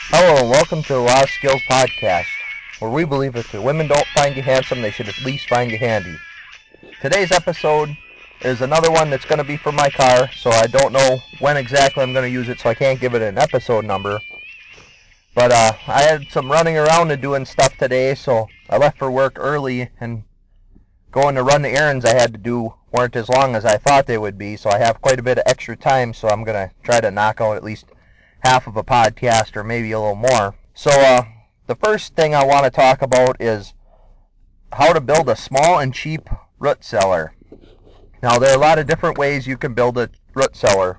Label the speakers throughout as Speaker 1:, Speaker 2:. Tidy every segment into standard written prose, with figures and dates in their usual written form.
Speaker 1: Hello and welcome to the Law Skills Podcast, where we believe if the women don't find you handsome, they should at least find you handy. Today's episode is another one that's going to be for my car, so I don't know when exactly I'm going to use it, so I can't give it an episode number. But I had some running around and doing stuff today, so I left for work early, and going to run the errands I had to do weren't as long as I thought they would be, so I have quite a bit of extra time, so I'm going to try to knock out at least half of a podcast or maybe a little more. So the first thing I want to talk about is how to build a small and cheap root cellar. Now there are a lot of different ways you can build a root cellar.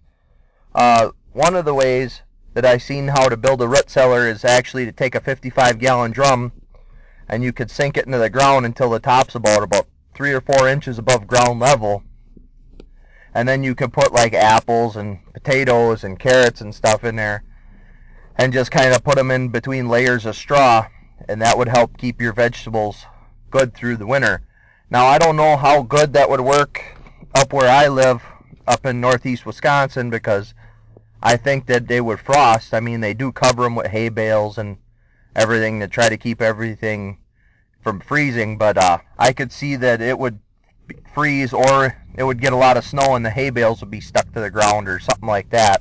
Speaker 1: One of the ways that I've seen how to build a root cellar is actually to take a 55-gallon drum and you could sink it into the ground until the top's about 3 or 4 inches above ground level. And then you could put like apples and potatoes and carrots and stuff in there and just kind of put them in between layers of straw, and that would help keep your vegetables good through the winter. Now, I don't know how good that would work up where I live, up in northeast Wisconsin, because I think that they would frost. I mean, they do cover them with hay bales and everything to try to keep everything from freezing, but I could see that it would freeze or it would get a lot of snow and the hay bales would be stuck to the ground or something like that.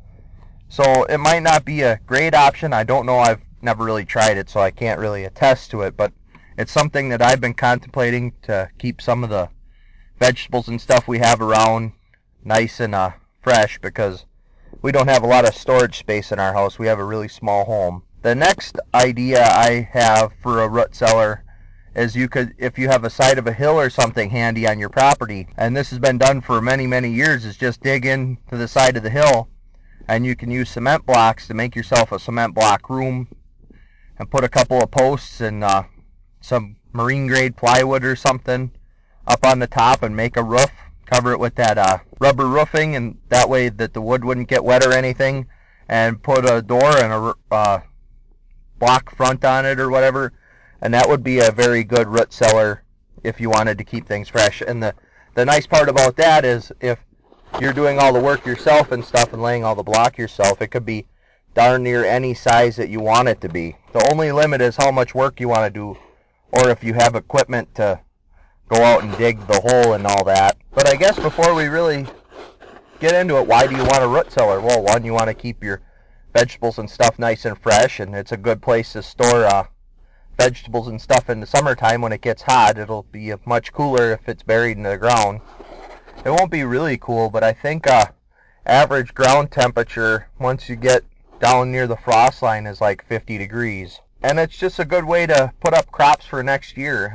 Speaker 1: So it might not be a great option. I don't know. I've never really tried it, so I can't really attest to it, but it's something that I've been contemplating to keep some of the vegetables and stuff we have around nice and fresh, because we don't have a lot of storage space in our house. We have a really small home. The next idea I have for a root cellar is you could, if you have a side of a hill or something handy on your property, and this has been done for many, many years, is just dig into the side of the hill, and you can use cement blocks to make yourself a cement block room and put a couple of posts and some marine grade plywood or something up on the top and make a roof. Cover it with that rubber roofing, and that way that the wood wouldn't get wet or anything, and put a door and a block front on it or whatever, and that would be a very good root cellar if you wanted to keep things fresh. And the nice part about that is if you're doing all the work yourself and stuff and laying all the block yourself, it could be darn near any size that you want it to be. The only limit is how much work you want to do, or if you have equipment to go out and dig the hole and all that. But I guess before we really get into it, why do you want a root cellar? Well, one, you want to keep your vegetables and stuff nice and fresh, and it's a good place to store vegetables and stuff in the summertime when it gets hot. It'll be much cooler if it's buried in the ground. It won't be really cool, but I think average ground temperature once you get down near the frost line is like 50 degrees. And it's just a good way to put up crops for next year.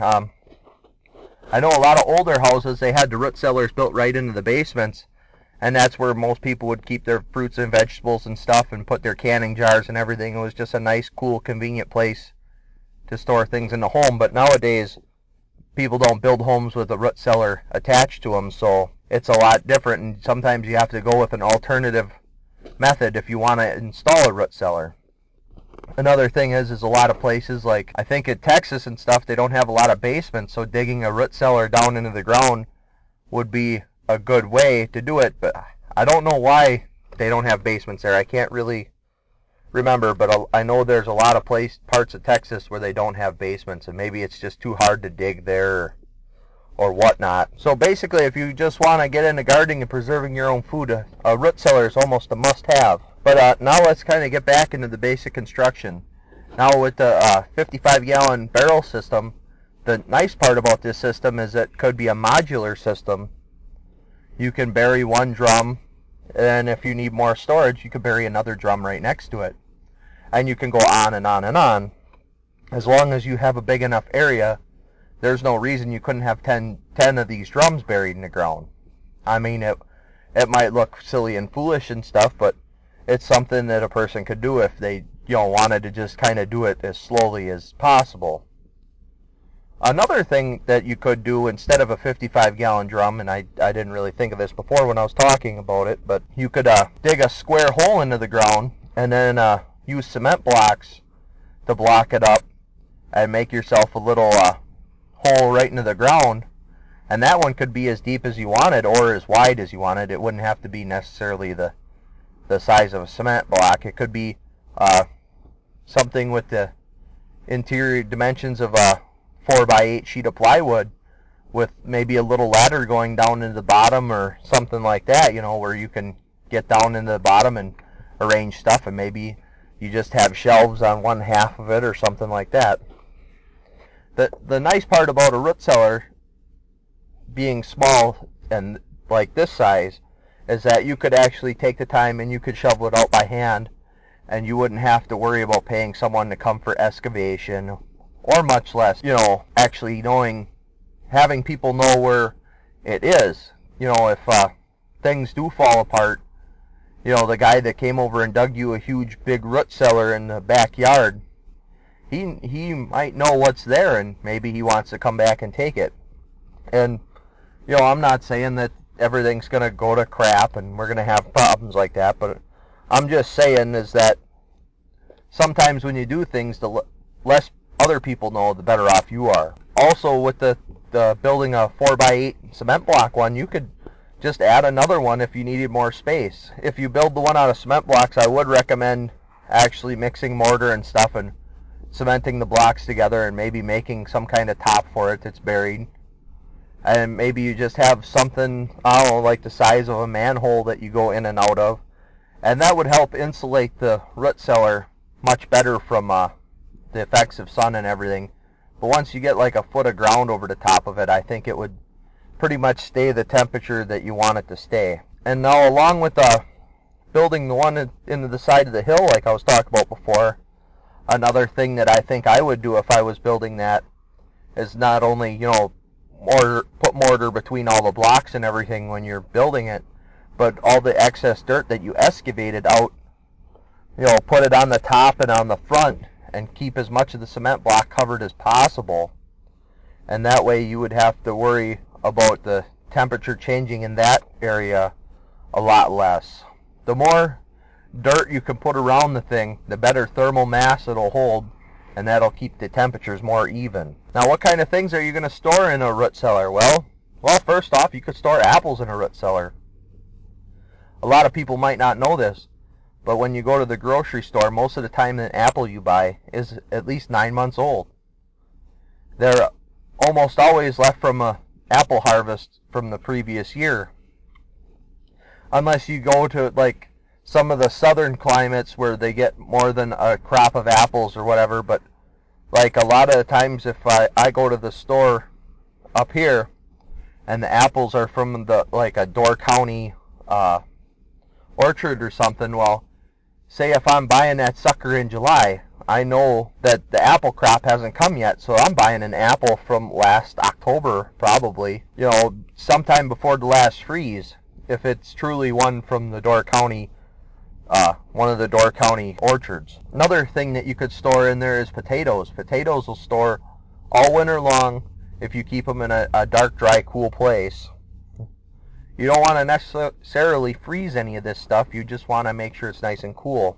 Speaker 1: I know a lot of older houses, they had the root cellars built right into the basements, and that's where most people would keep their fruits and vegetables and stuff and put their canning jars and everything. It was just a nice, cool, convenient place to store things in the home. But nowadays, people don't build homes with a root cellar attached to them, so it's a lot different, and sometimes you have to go with an alternative method if you want to install a root cellar. Another thing is a lot of places, like I think in Texas and stuff, they don't have a lot of basements, so digging a root cellar down into the ground would be a good way to do it, but I don't know why they don't have basements there. I can't really remember, but I know there's a lot of parts of Texas where they don't have basements, and maybe it's just too hard to dig there or whatnot. So basically, if you just want to get into gardening and preserving your own food, a root cellar is almost a must-have. But now let's kind of get back into the basic construction. Now with the 55-gallon barrel system, the nice part about this system is it could be a modular system. You can bury one drum, and if you need more storage, you could bury another drum right next to it. And you can go on and on and on. As long as you have a big enough area, there's no reason you couldn't have 10 of these drums buried in the ground. I mean, it might look silly and foolish and stuff, but it's something that a person could do if they, wanted to just kind of do it as slowly as possible. Another thing that you could do instead of a 55-gallon drum, and I didn't really think of this before when I was talking about it, but you could dig a square hole into the ground and then use cement blocks to block it up and make yourself a little hole right into the ground, and that one could be as deep as you wanted or as wide as you wanted. It wouldn't have to be necessarily the size of a cement block. It could be something with the interior dimensions of a 4x8 sheet of plywood with maybe a little ladder going down into the bottom or something like that, where you can get down into the bottom and arrange stuff, and maybe you just have shelves on one half of it or something like that. The nice part about a root cellar being small and like this size is that you could actually take the time and you could shovel it out by hand, and you wouldn't have to worry about paying someone to come for excavation, or much less, actually having people know where it is. If things do fall apart, the guy that came over and dug you a huge big root cellar in the backyard, he might know what's there, and maybe he wants to come back and take it. And I'm not saying that everything's going to go to crap and we're going to have problems like that, but I'm just saying is that sometimes when you do things, the less other people know, the better off you are. Also, with the building a 4x8 cement block one, you could just add another one if you needed more space. If you build the one out of cement blocks, I would recommend actually mixing mortar and stuff and cementing the blocks together and maybe making some kind of top for it that's buried. And maybe you just have something, I don't know, like the size of a manhole that you go in and out of. And that would help insulate the root cellar much better from the effects of sun and everything. But once you get like a foot of ground over the top of it, I think it would pretty much stay the temperature that you want it to stay. And now, along with building the one into the side of the hill like I was talking about before, another thing that I think I would do if I was building that is not only, put mortar between all the blocks and everything when you're building it, but all the excess dirt that you excavated out, put it on the top and on the front and keep as much of the cement block covered as possible. And that way you would have to worry about the temperature changing in that area a lot less. The more dirt you can put around the thing, the better thermal mass it'll hold, and that'll keep the temperatures more even. Now, what kind of things are you going to store in a root cellar? Well, first off, you could store apples in a root cellar. A lot of people might not know this, but when you go to the grocery store, most of the time an apple you buy is at least 9 months old. They're almost always left from a apple harvest from the previous year. Unless you go to like some of the southern climates where they get more than a crop of apples or whatever, but like a lot of the times if I go to the store up here and the apples are from a Door County orchard or something, well, say if I'm buying that sucker in July, I know that the apple crop hasn't come yet, so I'm buying an apple from last October, probably, sometime before the last freeze, if it's truly one from the Door County, one of the Door County orchards. Another thing that you could store in there is potatoes. Potatoes will store all winter long if you keep them in a dark, dry, cool place. You don't want to necessarily freeze any of this stuff. You just want to make sure it's nice and cool.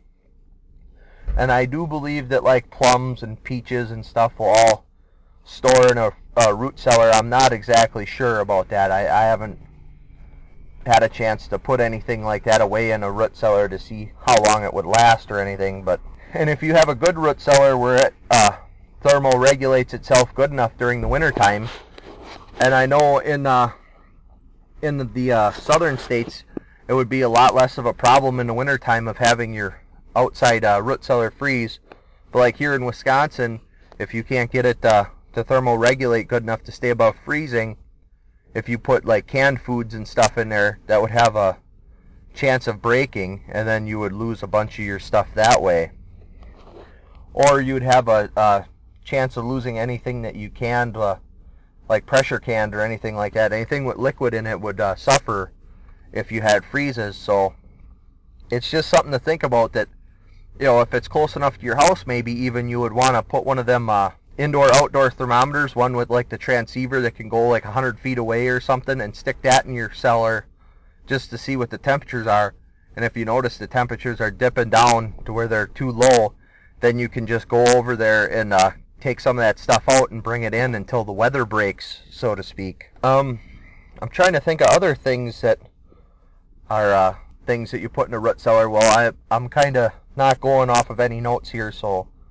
Speaker 1: And I do believe that like plums and peaches and stuff will all store in a root cellar. I'm not exactly sure about that. I haven't had a chance to put anything like that away in a root cellar to see how long it would last or anything. And if you have a good root cellar where it thermoregulates itself good enough during the wintertime, and I know in the southern states, it would be a lot less of a problem in the wintertime of having your outside root cellar freeze. But like here in Wisconsin, if you can't get it to thermoregulate good enough to stay above freezing, if you put like canned foods and stuff in there, that would have a chance of breaking, and then you would lose a bunch of your stuff that way. Or you'd have a chance of losing anything that you canned, like pressure canned or anything like that. Anything with liquid in it would suffer if you had freezes. So it's just something to think about, that if it's close enough to your house, maybe even you would want to put one of them indoor-outdoor thermometers, one with like the transceiver that can go like 100 feet away or something, and stick that in your cellar just to see what the temperatures are. And if you notice the temperatures are dipping down to where they're too low, then you can just go over there and take some of that stuff out and bring it in until the weather breaks, so to speak. I'm trying to think of other things that are things that you put in a root cellar. Well, I'm kind of not going off of any notes here, so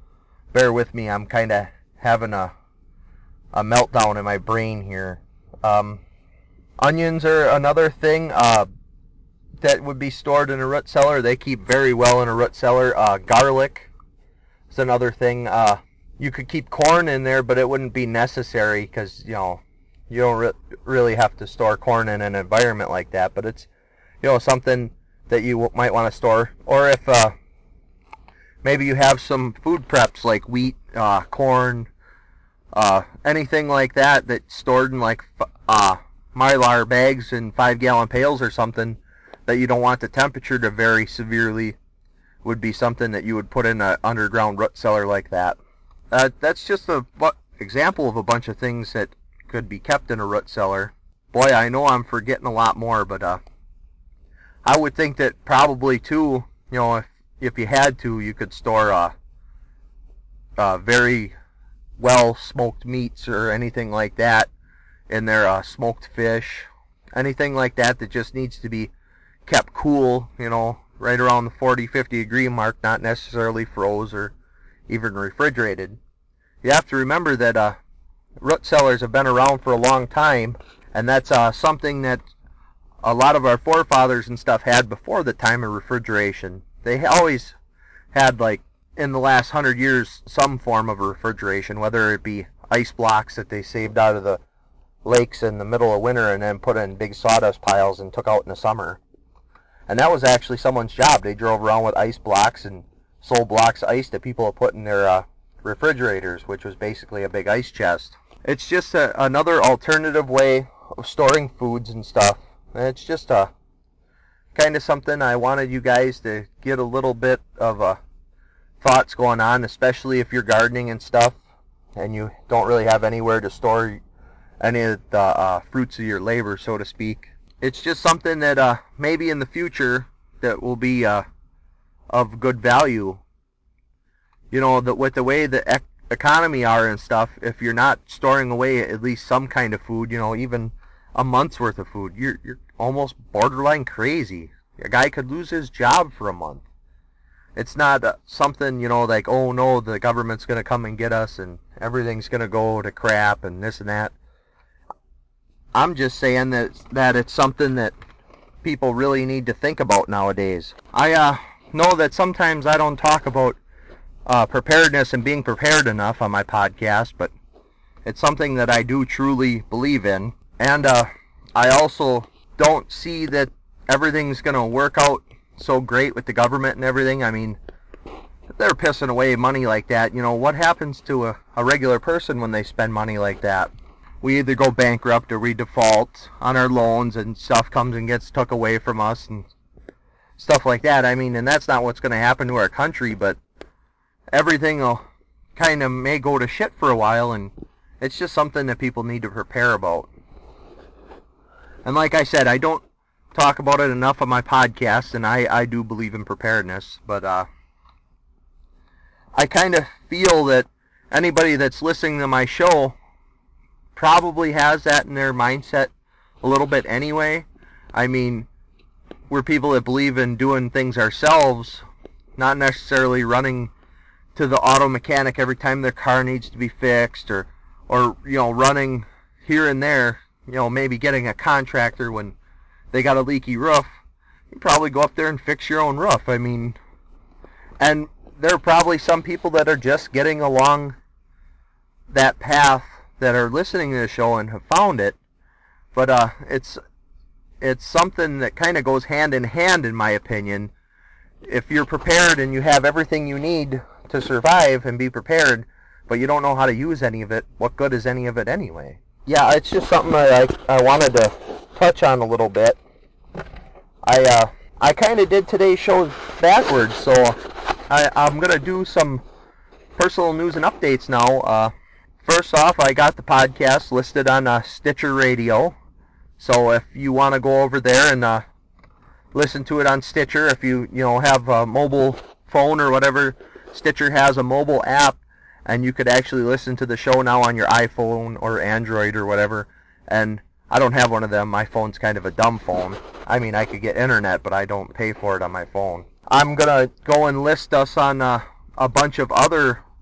Speaker 1: bear with me. I'm kind of having a meltdown in my brain here. Onions are another thing that would be stored in a root cellar. They keep very well in a root cellar. Garlic is another thing. You could keep corn in there, but it wouldn't be necessary because, you don't really have to store corn in an environment like that. But it's, something that you might want to store. Or if maybe you have some food preps like wheat, corn, anything like that that's stored in like Mylar bags in 5-gallon pails or something that you don't want the temperature to vary severely, would be something that you would put in an underground root cellar like that. That's just an example of a bunch of things that could be kept in a root cellar. Boy, I know I'm forgetting a lot more, but I would think that probably too, if you had to, you could store very well smoked meats or anything like that in there, smoked fish, anything like that that just needs to be kept cool, right around the 40-50 degree mark, not necessarily froze or even refrigerated. You have to remember that root cellars have been around for a long time, and that's something that a lot of our forefathers and stuff had before the time of refrigeration. They always had, like, in the last 100 years, some form of refrigeration, whether it be ice blocks that they saved out of the lakes in the middle of winter and then put in big sawdust piles and took out in the summer. And that was actually someone's job. They drove around with ice blocks and sold blocks of ice that people had put in their refrigerators, which was basically a big ice chest. It's just another alternative way of storing foods and stuff. And it's just kind of something I wanted you guys to get a little bit of thoughts going on, especially if you're gardening and stuff and you don't really have anywhere to store any of the fruits of your labor, so to speak. It's just something that maybe in the future that will be of good value. With the way the economy are and stuff, if you're not storing away at least some kind of food, even a month's worth of food, you're almost borderline crazy. A guy could lose his job for a month. It's not something, like, oh no, the government's going to come and get us and everything's going to go to crap and this and that. I'm just saying that it's something that people really need to think about nowadays. I know that sometimes I don't talk about preparedness and being prepared enough on my podcast, but it's something that I do truly believe in. And I also don't see that everything's going to work out so great with the government and everything. I mean, if they're pissing away money like that, what happens to a regular person when they spend money like that? We either go bankrupt or we default on our loans and stuff comes and gets took away from us and stuff like that. I mean, and that's not what's going to happen to our country, but everything will kind of may go to shit for a while, and it's just something that people need to prepare about. And like I said, I don't talk about it enough on my podcast, and I do believe in preparedness, but I kind of feel that anybody that's listening to my show probably has that in their mindset a little bit anyway. I mean, we're people that believe in doing things ourselves, not necessarily running to the auto mechanic every time their car needs to be fixed, or running here and there, maybe getting a contractor when they got a leaky roof. You probably go up there and fix your own roof. I mean, and there are probably some people that are just getting along that path that are listening to the show and have found it, but it's something that kind of goes hand in hand, in my opinion. If you're prepared and you have everything you need to survive and be prepared, but you don't know how to use any of it, what good is any of it anyway? Yeah, it's just something I wanted to touch on a little bit. I kind of did today's show backwards, so I'm going to do some personal news and updates now. First off, I got the podcast listed on Stitcher Radio, so if you want to go over there and listen to it on Stitcher, if you have a mobile phone or whatever, Stitcher has a mobile app, and you could actually listen to the show now on your iPhone or Android or whatever. And I don't have one of them. My phone's kind of a dumb phone. I mean, I could get internet, but I don't pay for it on my phone. I'm gonna go and list us on a bunch of other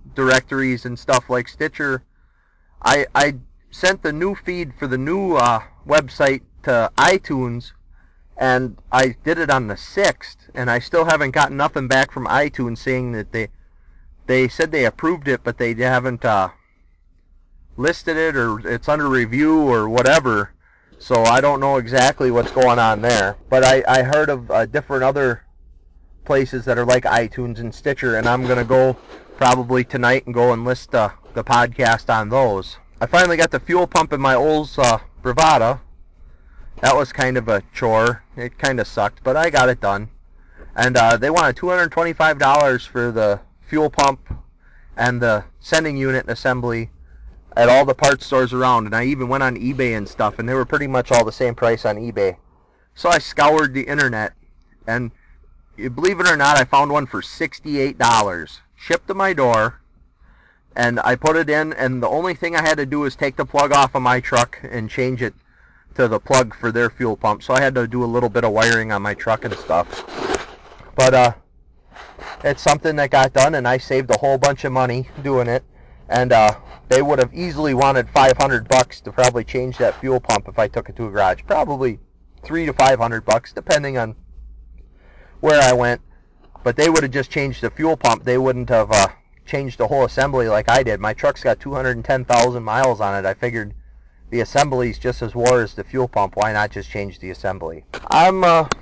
Speaker 1: directories and stuff like Stitcher. I sent the new feed for the new website to iTunes, and I did it on the 6th, and I still haven't gotten nothing back from iTunes saying that they said they approved it, but they haven't listed it, or it's under review or whatever. So I don't know exactly what's going on there. But I heard of different other places that are like iTunes and Stitcher, and I'm going to go probably tonight and go and list the podcast on those. I finally got the fuel pump in my Olds Bravada. That was kind of a chore. It kind of sucked, but I got it done. And they wanted $225 for the fuel pump and the sending unit and assembly at all the parts stores around. And I even went on eBay and stuff, and they were pretty much all the same price on eBay. So I scoured the internet, and believe it or not, I found one for $68. Shipped to my door, and I put it in, and the only thing I had to do was take the plug off of my truck and change it to the plug for their fuel pump. So I had to do a little bit of wiring on my truck and stuff. But it's something that got done, and I saved a whole bunch of money doing it. And they would have easily wanted $500 to probably change that fuel pump if I took it to a garage. Probably $300 to $500, depending on where I went. But they would have just changed the fuel pump. They wouldn't have changed the whole assembly like I did. My truck's got 210,000 miles on it. I figured the assembly's just as war as the fuel pump. Why not just change the assembly? I'm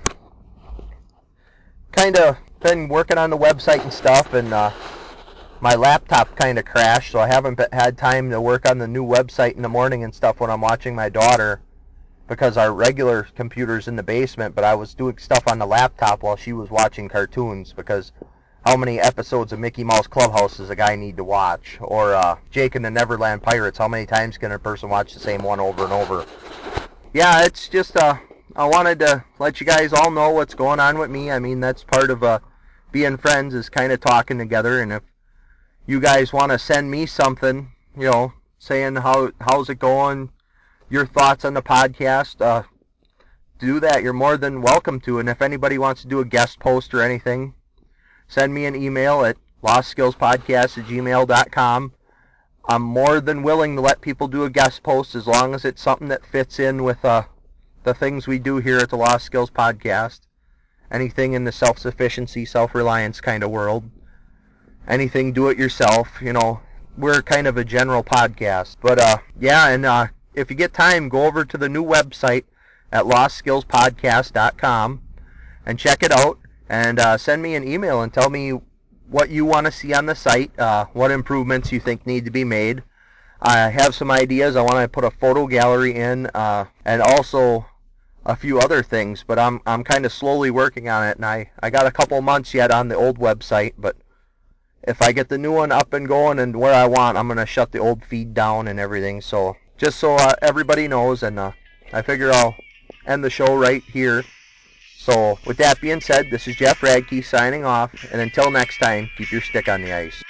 Speaker 1: kind of been working on the website and stuff, and my laptop kind of crashed, so I haven't had time to work on the new website in the morning and stuff when I'm watching my daughter, because our regular computer's in the basement. But I was doing stuff on the laptop while she was watching cartoons, because how many episodes of Mickey Mouse Clubhouse does a guy need to watch? Or Jake and the Neverland Pirates, how many times can a person watch the same one over and over? Yeah, it's just I wanted to let you guys all know what's going on with me. I mean, that's part of being friends, is kind of talking together. And if you guys want to send me something, saying how's it going, your thoughts on the podcast, do that. You're more than welcome to. And if anybody wants to do a guest post or anything, send me an email at lostskillspodcast@gmail.com. I'm more than willing to let people do a guest post, as long as it's something that fits in with the things we do here at the Lost Skills Podcast. Anything in the self-sufficiency, self-reliance kind of world. Anything do-it-yourself, We're kind of a general podcast. But, yeah, and if you get time, go over to the new website at lostskillspodcast.com and check it out. And send me an email and tell me what you want to see on the site, what improvements you think need to be made. I have some ideas. I want to put a photo gallery in, and also a few other things, but I'm kind of slowly working on it, and I got a couple months yet on the old website. But if I get the new one up and going and where I want, I'm going to shut the old feed down and everything. So just so everybody knows, and I figure I'll end the show right here. So with that being said, this is Jeff Radke signing off, and until next time, keep your stick on the ice.